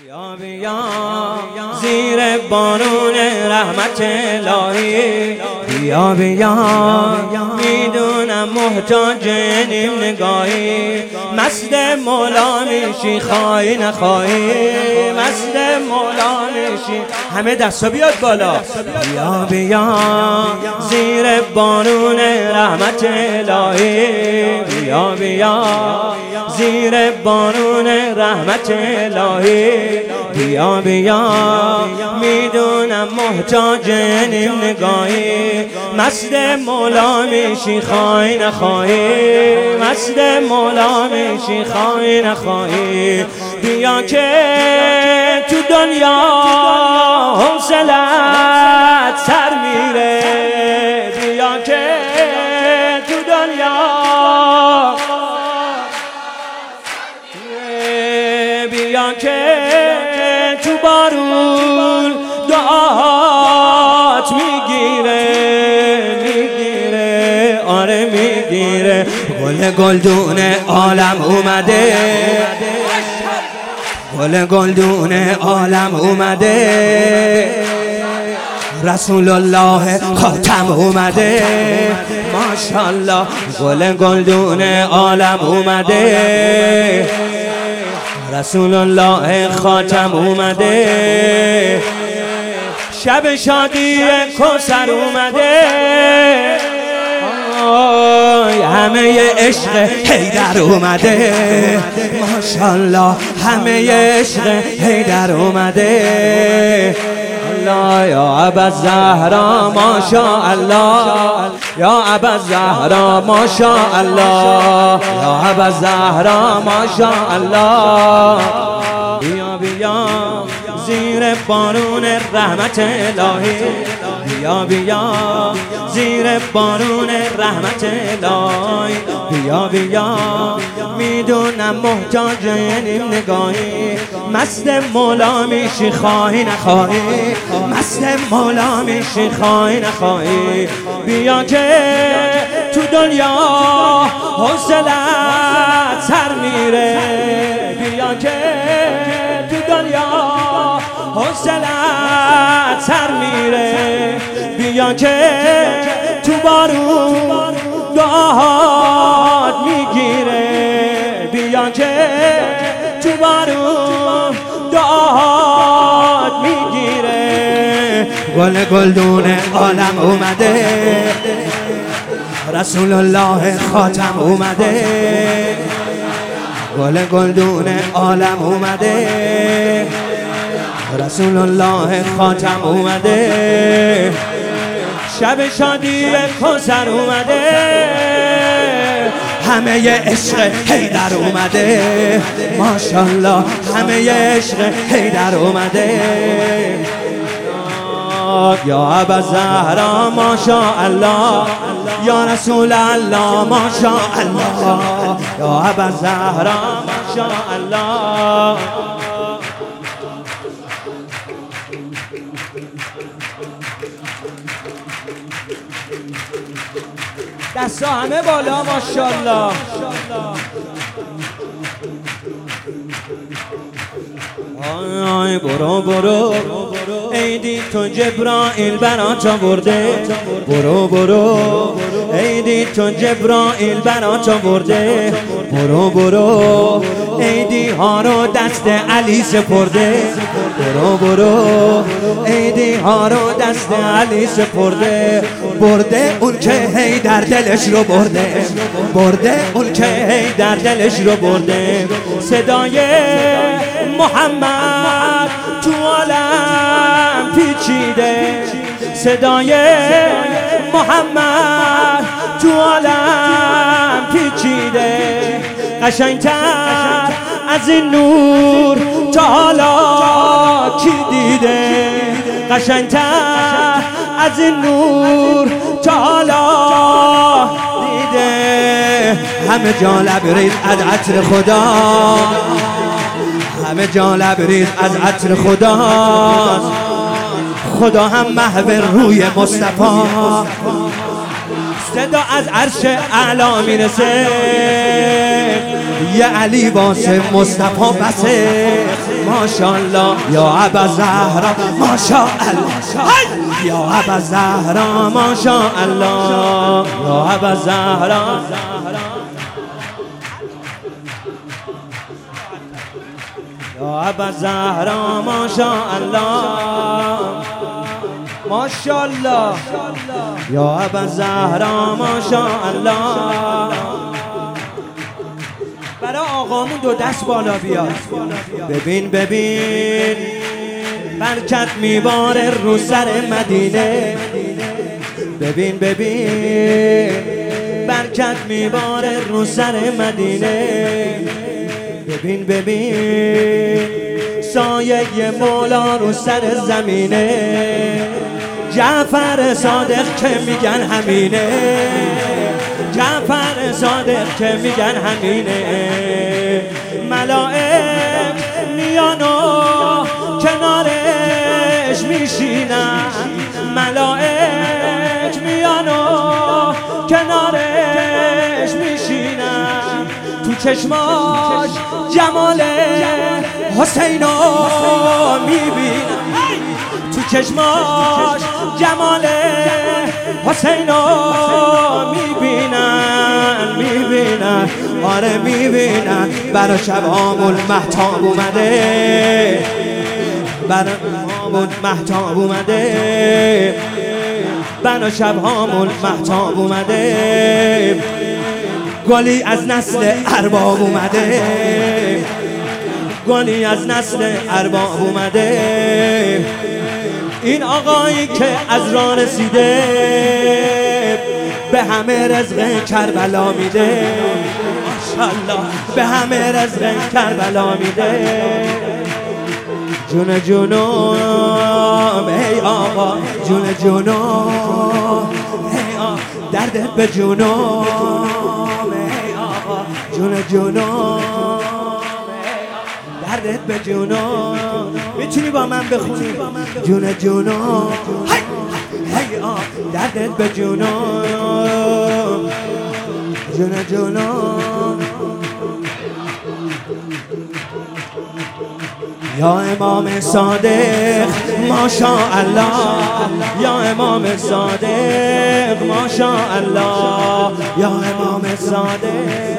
بیا بیا زیر بارون رحمت الهی، بیا بیا میدونم محتاج این نگاهی، مست مولا میشی خواهی نخواهی، مست مولا میشی. همه دستا بیاد بالا. بیا بیا زیر بارون رحمت الهی، بیا بیا زیر بارون رحمت الهی، بیا بیا میدونم محتاج این نگاهی، مست مولا میشی خواهی نخواهی، مست مولا میشی خواهی نخواهی. بیا که تو دنیا حوصلت سر میره، بیا که تو دنیا، بیا که تو بارون دعات میگیره، میگیره، آره میگیره. گل گلدون عالم اومده، گل گلدون عالم اومده، رسول الله خاتم اومده، ماشاءالله. گل گلدون عالم اومده، رسول الله خاتم اومده، شب شادی کوثر اومده، همه عشق حیدر اومده، ماشاءالله همه عشق حیدر اومده. الله یا ابوالزهرا ماشاءالله، یا ابوالزهرا ماشاءالله، یا ابوالزهرا ماشاءالله. بیا بیا زیر بارون رحمت الهی، بیا بیا زیر بارون رحمت الهی، بیا بیا میدونم محتاج این نگاهی، مست مولا میشی خواهی نخواهی، مست مولا میشی خواهی نخواهی. بیا که تو دنیا حوصلت سر میره، بیا که تو دنیا حوصلت سر میره، بیا که تو بارون دعات میگیره، بیا که تو بارون دعات میگیره. گل گلدون عالم اومده، رسول الله خاتم اومده، گل گلدون عالم اومده، رسول الله خاتم اومده، شب شادی کوثر اومده، همه عشق حیدر اومده، ماشاءالله همه عشق حیدر اومده. یا ابوالزهرا ماشاءالله، یا رسول الله ماشاءالله، یا ابوالزهرا ماشاءالله. دستا همه بالا ماشاءالله. آی برو برو عیدی تو جبرائیل برات آورده، برو برو عیدی تو جبرائیل برات آورده، برو برو عیدی ها رو دست علی سپرده، برو برو عیدی ها رو دست علی سپرده، برده اون که حیدر دلش رو برده، برده اون که حیدر دلش رو برده. صدای محمد تو عالم پیچیده، صدای محمد تو عالم پیچیده، قشنگتر از این نور تا حالا کی دیده، قشنگتر از این نور تا حالا دیده. همه جا لبریز از عطر خدا، همه جا لبریز از عطر خداست، خدا هم محو روی مصطفی، صدا از عرش اعلا میرسه، یه علی واسه مصطفی بسه. ماشاءالله یا ابا زهرا ماشاءالله یا ابا زهرا ماشاءالله یا ابا زهرا یا ابا زهرا ماشاءالله ماشاءالله یا ابا زهرا ماشاءالله. برای آقامون دو دست بالا بیاد. ببین ببین برکت میباره رو سر مدینه. ببین ببین برکت میباره رو سر مدینه. ببین ببین سایه مولا رو سر زمینه. جعفر صادق که میگن همینه. جعفر صادق که میگن همینه. ملائک میان و کنارش میشینن. ملائک میان و کنارش میشینن. تو چشماش جمال حسینو میبینن. تو چشماش جمال حسینو میبینن. آره میبینن. برا شبام المهتاب اومده. برا المهتاب اومده. برا شبام المهتاب اومده. گلی از نسل ارباب اومده. گلی از نسل ارباب اومده. این آقایی که از راه رسیده به همه رزق کربلا میده. ماشاءالله به همه رزق کربلا میده. جون جونم ای آقا جون جونم ای آقا دردت به جونم ای آقا جون جونم دردت به جونم. میتونی با من بخونی؟ جون جونم ای آقا دردت به جونم جون جونم. یا امام صادق ماشاءالله یا امام صادق ماشاءالله یا امام صادق.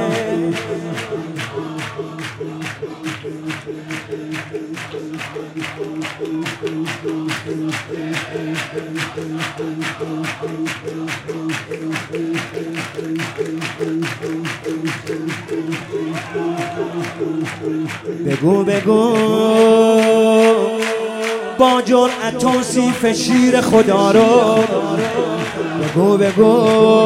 بگو بگو با جرأت توصیف شیر خدا رو. بگو بگو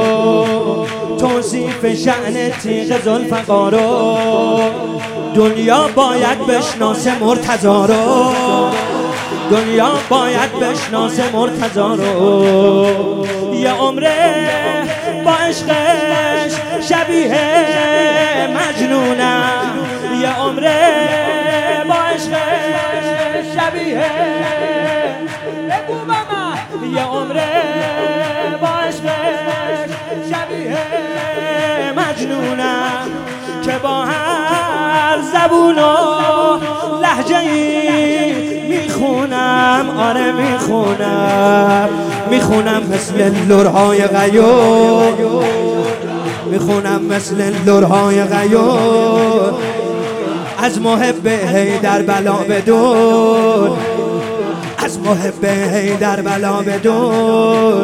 توصیف شأن تیغ ذوالفقار رو. دنیا باید بشناسه مرتضی رو. دنیا باید بشناسه مرتضی رو. یه عمره با عشقش شبیه مجنونم. یه عمره با عشقش شبیه بگو ماما. یه عمره با عشقش شبیه مجنونم که با هر زبون و لهجه‌ای میخونم. آره میخونم مثل لرهای غیور. میخونم مثل لرهای غیور. از محب حیدر بلا بدور. از محب حیدر بلا بدور.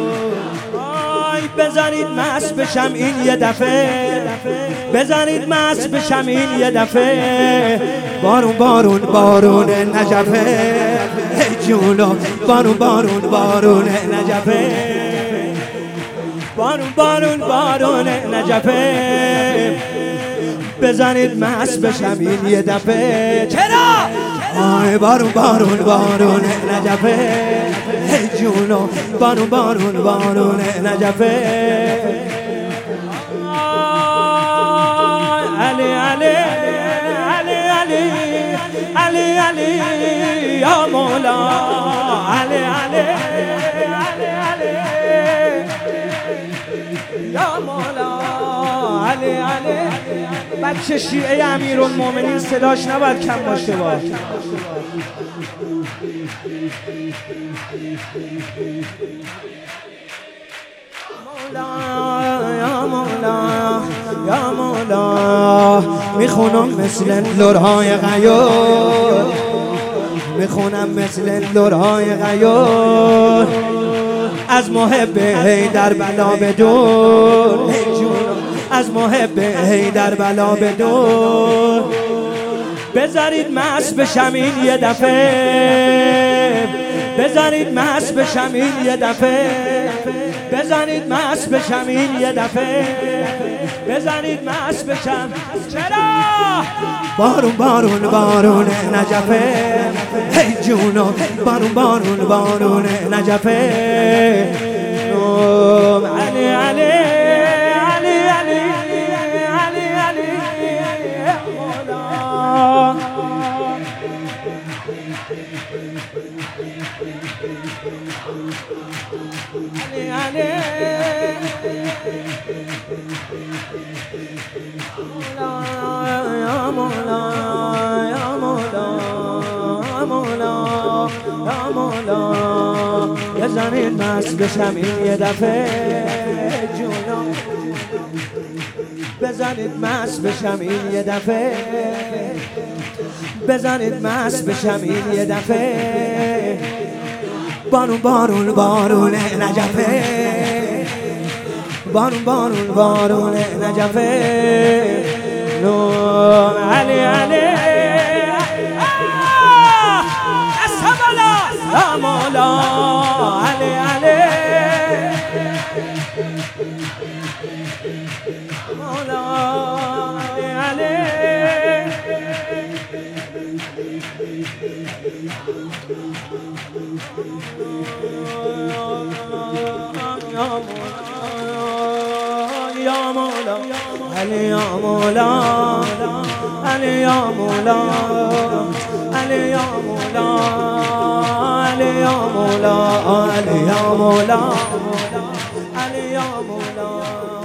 بذارید مست بشم این یه دفعه. بذارید مست بشم این یه دفعه. بارون بارون بارون نجفه. ای جونو بارون بارون بارون نجفه. بارون بارون بارون نجفه. بزنید مست بشم این یه دفعه. چرا؟ آی بارون بارون بارون نجفه. ای جونو بارون بارون بارون نجفه. علی علی علی علی علی علی یا مولا. علی علی علی علی یا مولا. علی علی. بچه شیعه امیرالمومنین صداش نباید کم باشه با. یا مولا یا مولا میخونم مثل لرهای غیور، میخونم مثل لرهای غیور، از محب حیدر بلا بدور، از محب حیدر بلا بدور. بذارید مست بشم این یه دفعه، بذارید مست بشم این یه دفعه، بذارید مست بشم این یه دفعه، بذارید مست بشم. چرا؟ بارون بارون بارون نجفه، هی جونو بارون بارون بارون نجفه. علی علی علی علی علی علی مولا. علی علی یا مولا یا مولا یا مولا یا مولا. بزنید مست بشم این یه دفعه جونم، بزنید مست بشم این یه دفعه، بزنید مست بشم این یه دفعه. بارون بارون بارون نجفه، بارون بارون بارون نجفه. نور علی علی اسمالا یا مولا. علی علی مولا. علی یا مولا علی یا مولا علی یا مولا علی یا مولا علی یا مولا علی یا مولا علی یا مولا.